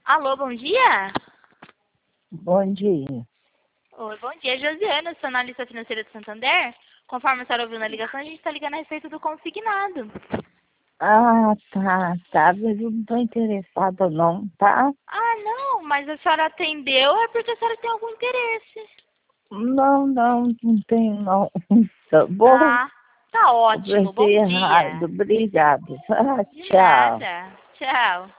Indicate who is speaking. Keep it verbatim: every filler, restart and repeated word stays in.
Speaker 1: Alô, bom dia?
Speaker 2: Bom dia.
Speaker 1: Oi, bom dia, Josiana, sou analista financeira do Santander. Conforme a senhora ouviu na ligação, a gente está ligando a respeito do consignado.
Speaker 2: Ah, tá, tá, mas eu não estou interessada não, tá?
Speaker 1: Ah, não, mas a senhora atendeu é porque a senhora tem algum interesse.
Speaker 2: Não, não, não tenho não. Tá bom?
Speaker 1: Ah, tá ótimo, bom
Speaker 2: Apertei
Speaker 1: dia.
Speaker 2: errado, obrigado. Ah,
Speaker 1: De
Speaker 2: tchau.
Speaker 1: nada. Tchau.